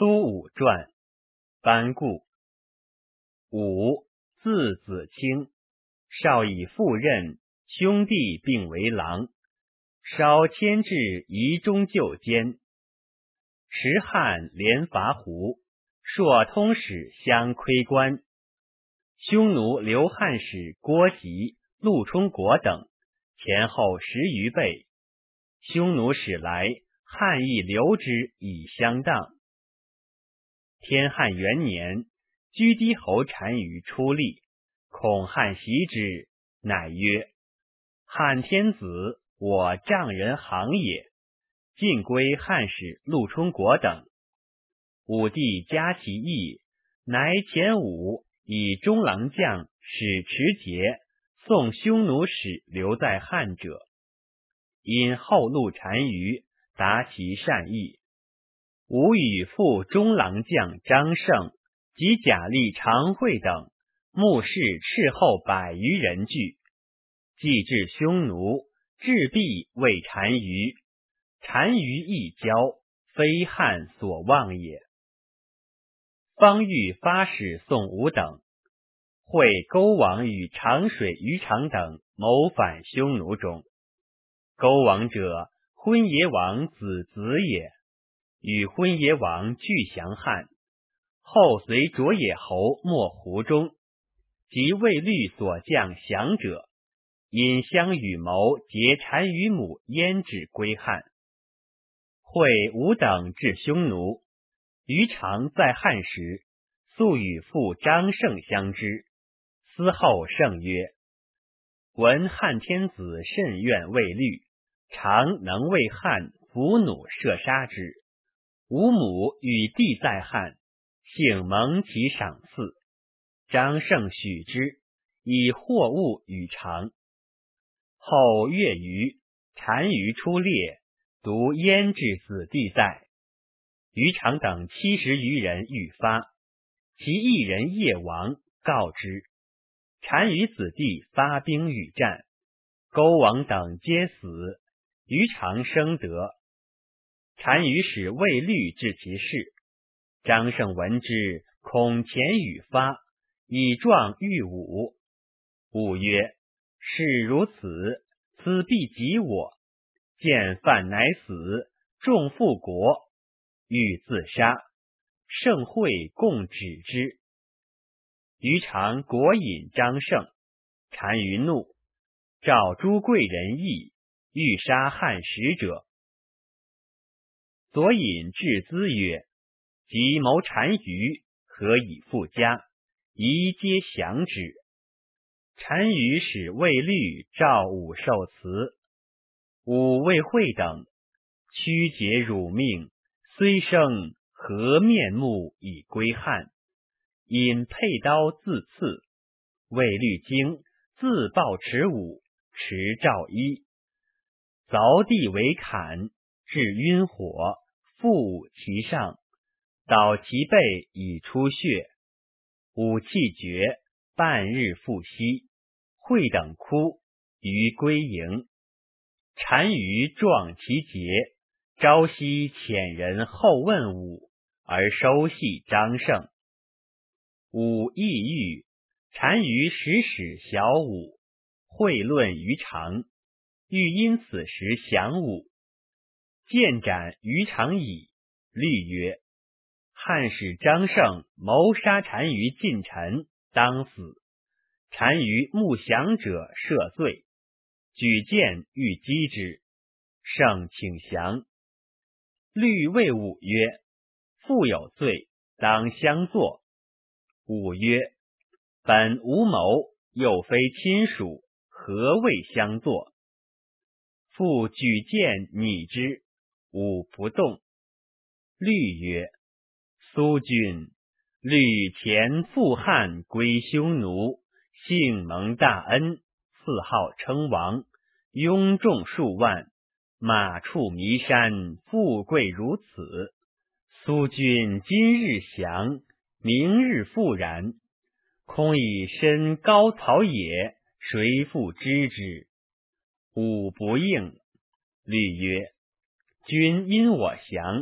苏武传。班固。武，字子卿，少以父任，兄弟并为郎，稍迁至宜中旧监。时汉连伐胡，朔通使相窥关。匈奴刘汉使郭吉、陆冲国等前后10余倍，匈奴使来，汉亦留之以相当。天汉元年，居低侯单于出力，恐汉袭之，乃曰：汉天子，我丈人行也。尽归汉使陆冲国等。武帝加其意，乃遣武以中郎将使持节送匈奴使留在汉者。因后路单于，达其善意。武与副中郎将张胜及甲吏常惠等目视斥候100余人聚，既至匈奴，置璧为单于。单于一交，非汉所望也。方欲发使宋武等，会勾王与长水于长等谋反匈奴中。勾王者，昏邪王子也，与昏邪王俱降汉，后随卓野侯没胡中，及魏律所将降者，因相与谋结单于母焉止归汉。会武等至匈奴，于常在汉时，素与父张胜相知。思后胜曰：闻汉天子甚愿魏律，常能为汉俘虏射杀之。吾母与弟在汉，幸蒙其赏赐。张胜许之，以货物与常。后月余，单于出猎，独焉至子弟在。于常等70余人欲发，其一人夜亡，告之。单于子弟发兵与战，勾王等皆死，于常生得。单于使魏律治其事，张胜闻之，恐前与发，以状谕武。武曰：事如此，此必及我。见犯乃死，众复国，欲自杀，盛会共止之。于常果引张胜，单于怒，召诸贵人议，欲杀汉使者。左引至资曰：即谋单于，何以复家？宜皆降之。单于使魏律召武受辞。武魏惠等屈节辱命，虽生何面目以归汉？因佩刀自刺。魏律惊，自抱持武，持诏衣，凿地为坎，致晕火，覆武其上，捣其背以出血。武气绝，半日复息。惠等哭，于归营。单于壮其节，朝夕遣人后问武，而收系张胜。武意欲，单于使小武，会论于常，欲因此时降武。见斩于常矣。律曰：汉使张胜谋杀单于近臣，当死。单于慕降者赦罪，举剑欲击之，胜请降。律谓武曰：父有罪，当相坐。武曰：本无谋，又非亲属，何谓相坐？父举剑拟之，武不动。律曰：苏君，律前赴汉归匈奴，幸蒙大恩，赐号称王，拥众数万，马畜弥山，富贵如此。苏君今日降，明日复然，空以身高草野，谁复知之？武不应。律曰：君因我降，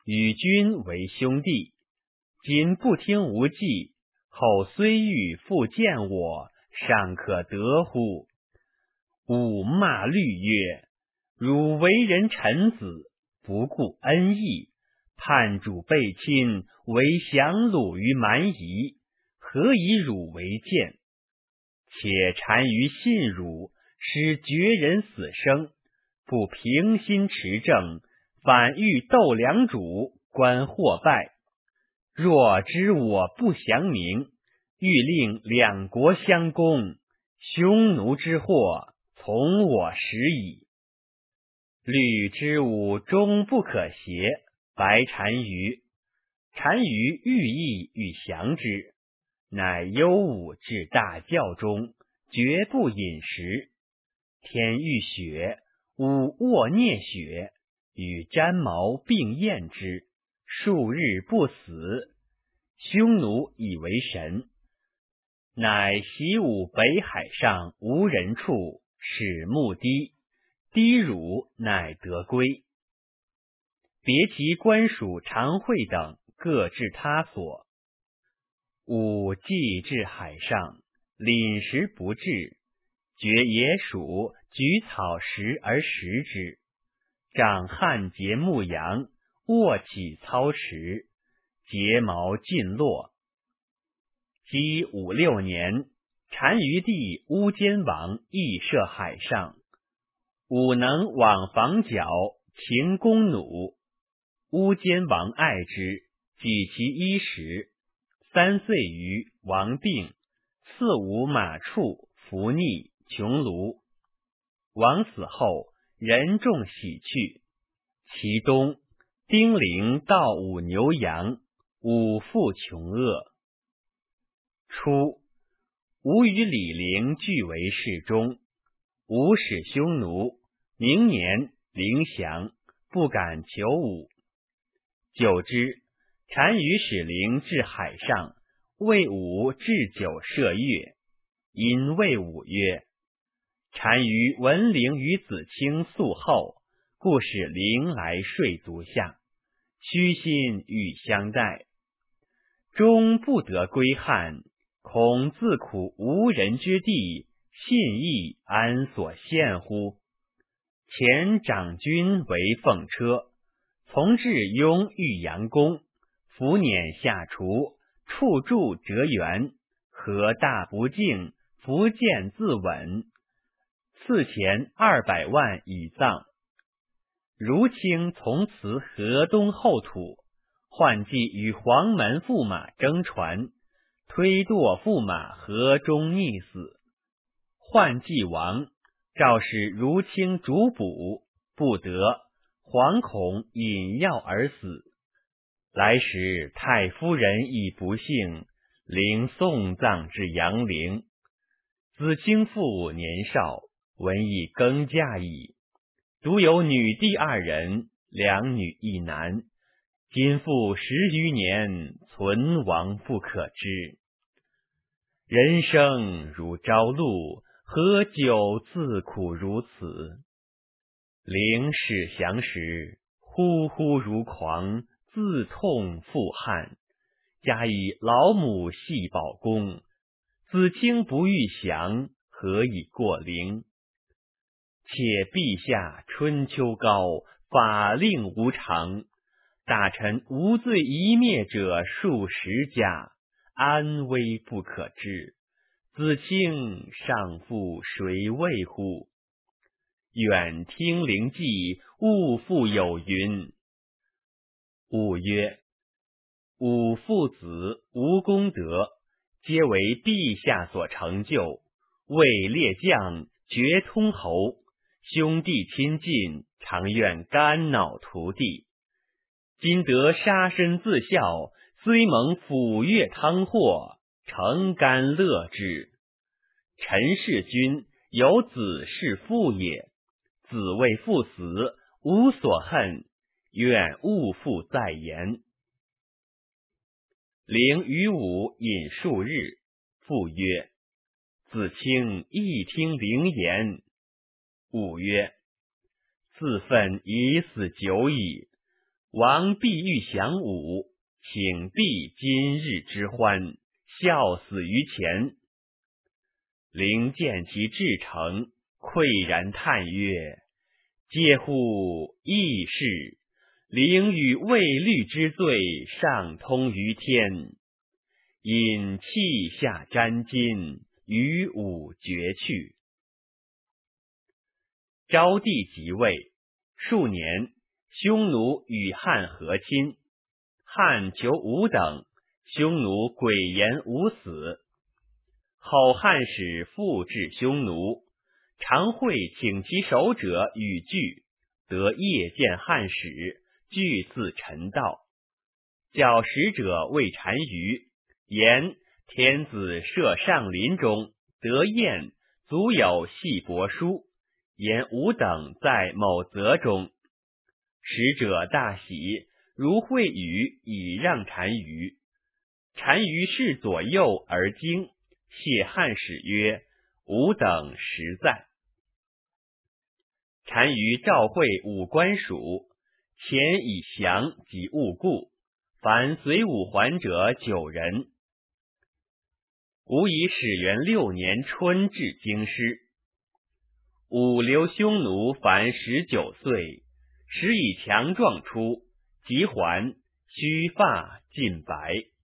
与君为兄弟，今不听无忌，后虽欲复见我，尚可得乎？吾骂律曰：汝为人臣子，不顾恩义，叛主背亲，为降虏于蛮夷，何以汝为鉴？且单于信汝，使绝人死生，不平心持政，反欲斗良主，观祸败。若知我不降明，欲令两国相攻，匈奴之祸从我始矣。虑之吾终不可胁，白单于。单于欲意欲降之，乃忧武至大教中，绝不饮食。天欲雪，吾卧啮雪，与沾毛并咽之，数日不死。匈奴以为神，乃习武北海上无人处，使牧低，低辱乃得归。别其官属常惠等各置他所。吾既至海上，廪实不至，绝野鼠，举草食而食之。长汉节牧羊，卧起操持，睫毛尽落。积5、6年，单于帝乌坚王亦涉海上，武能往防角，秦弓弩。乌坚王爱之，给其衣食。3岁余，王病，赐武马畜，服逆，穷庐。王死后，人众喜去。其冬，丁零盗武牛羊，武复穷恶。初，吴与李陵俱为侍中，吴使匈奴，明年陵降，不敢求武。久之，单于使陵至海上，谓武置酒射月，因谓武曰：单于闻陵与子卿宿后，故使陵来睡足下，虚心与相待，终不得归汉，恐自苦无人之地，信义安所献乎？前长君为奉车，从至雍豫阳公，伏辇下厨，处柱折垣，何大不敬，伏剑自刎。赐钱200万以葬。如卿从此河东后土，换计与黄门驸马争船，推堕驸马河中溺死。换计亡，诏使如卿主捕，不得，惶恐饮药而死。来时太夫人已不幸，灵送葬至阳陵。子卿父年少，闻已更嫁矣，独有女弟2人，2女1男，今复10余年，存亡不可知。人生如朝露，何久自苦如此？陵使降时，呼呼如狂，自痛复汗。加以老母系保公，子卿不欲降，何以过陵？且陛下春秋高，法令无常，大臣无罪一灭者数十家，安危不可知。子卿尚复谁畏乎？远听陵计，勿复有云。武曰：吾父子无功德，皆为陛下所成就，位列将，爵通侯，兄弟亲近，常愿肝脑涂地。今得杀身自效，虽蒙抚越汤祸，诚甘乐之。陈氏君有子弑父也，子为父死，无所恨，愿勿复再言。陵与武饮数日，父曰：子卿亦听陵言。武曰：自愤已死久矣， 王必欲享武，请避今日之欢，笑死于前。灵见其至诚，喟然叹曰：嗟乎异事！灵与未虑之罪，上通于天。因气下沾巾，与武绝去。昭帝即位，数年，匈奴与汉和亲，汉求武等，匈奴诡言无死。后汉使复至匈奴，常会请其守者与聚，得夜见汉使，俱自陈道。教使者谓单于，言天子设上林中，得宴，足有细帛书，言吾等在某泽中。使者大喜，如会语以让单于。单于视左右而惊，谢汉使曰：吾等实在。单于召会武官属，前以降及误故，凡随武还者9人。吾以始元6年春至京师。武留匈奴凡19岁，时以强壮出，即还，须发尽白。